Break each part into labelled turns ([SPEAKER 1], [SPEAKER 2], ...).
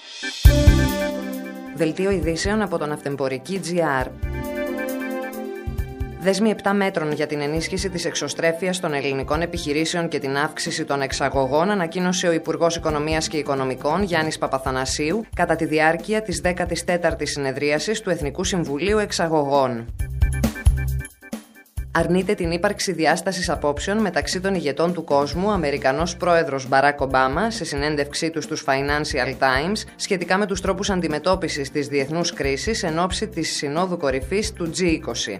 [SPEAKER 1] Δελτίο ειδήσεων από τον Αυτεμπορική.gr. Δέσμη 7 μέτρων για την ενίσχυση της εξωστρέφειας των ελληνικών επιχειρήσεων και την αύξηση των εξαγωγών ανακοίνωσε ο Υπουργός Οικονομίας και Οικονομικών Γιάννης Παπαθανασίου κατά τη διάρκεια της 14ης συνεδρίασης του Εθνικού Συμβουλίου Εξαγωγών. Αρνείται την ύπαρξη διάστασης απόψεων μεταξύ των ηγετών του κόσμου ο Αμερικανός πρόεδρος Μπαράκ Ομπάμα σε συνέντευξή του στους Financial Times σχετικά με τους τρόπους αντιμετώπισης της διεθνούς κρίσης εν ώψη της Συνόδου Κορυφής του G20.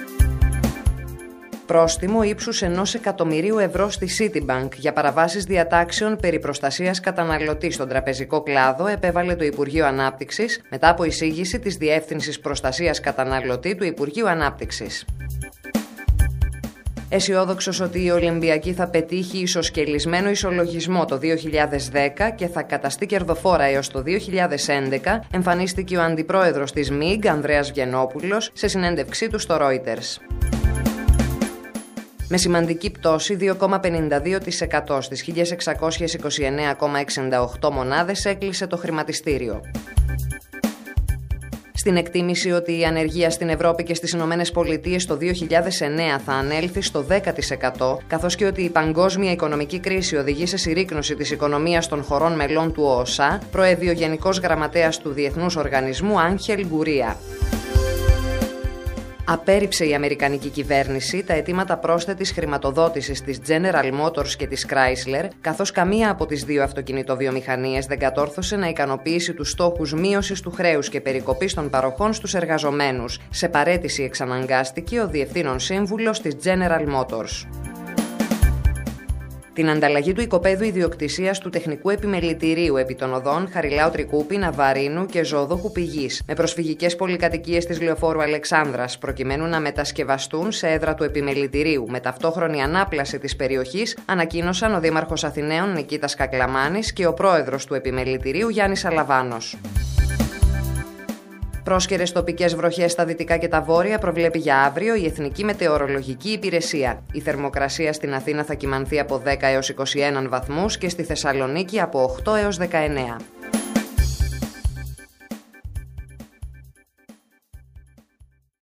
[SPEAKER 1] Πρόστιμο ύψους 1 εκατομμυρίου ευρώ στη Citibank για παραβάσεις διατάξεων περί προστασίας καταναλωτή στον τραπεζικό κλάδο επέβαλε το Υπουργείο Ανάπτυξης μετά από εισήγηση της Διεύθυνσης Προστασίας Καταναλωτή του Υπουργείου Ανάπτυξης. Αισιόδοξος ότι η Ολυμπιακή θα πετύχει ισοσκελισμένο ισολογισμό το 2010 και θα καταστεί κερδοφόρα έως το 2011, εμφανίστηκε ο αντιπρόεδρος της ΜΙΓ, Ανδρέας Βιενόπουλος, σε συνέντευξή του στο Reuters. Με σημαντική πτώση 2,52% στις 1.629,68 μονάδες έκλεισε το χρηματιστήριο. Στην εκτίμηση ότι η ανεργία στην Ευρώπη και στις Ηνωμένες Πολιτείες το 2009 θα ανέλθει στο 10%, καθώς και ότι η παγκόσμια οικονομική κρίση οδηγεί σε συρρίκνωση της οικονομίας των χωρών μελών του ΟΟΣΑ, προέβη ο Γενικός Γραμματέας του Διεθνούς Οργανισμού Άγχελ Γκουρία. Απέρριψε η Αμερικανική κυβέρνηση τα αιτήματα πρόσθετης χρηματοδότησης της General Motors και της Chrysler, καθώς καμία από τις δύο αυτοκινητοβιομηχανίες δεν κατόρθωσε να ικανοποιήσει τους στόχους μείωσης του χρέους και περικοπής των παροχών στους εργαζομένους. Σε παραίτηση εξαναγκάστηκε ο διευθύνων σύμβουλος της General Motors. Την ανταλλαγή του οικοπαίδου ιδιοκτησίας του τεχνικού επιμελητηρίου επί των οδών Χαριλάου Τρικούπη, Ναβαρίνου και Ζωοδόχου Πηγής με προσφυγικές πολυκατοικίες της Λεωφόρου Αλεξάνδρας προκειμένου να μετασκευαστούν σε έδρα του επιμελητηρίου με ταυτόχρονη ανάπλαση της περιοχής, ανακοίνωσαν ο Δήμαρχος Αθηναίων Νικήτας Κακλαμάνης και ο πρόεδρος του επιμελητηρίου Γιάννης Αλαβάνος. Πρόσκαιρες τοπικές βροχές στα δυτικά και τα βόρεια προβλέπει για αύριο η Εθνική Μετεωρολογική Υπηρεσία. Η θερμοκρασία στην Αθήνα θα κυμανθεί από 10 έως 21 βαθμούς και στη Θεσσαλονίκη από 8 έως 19.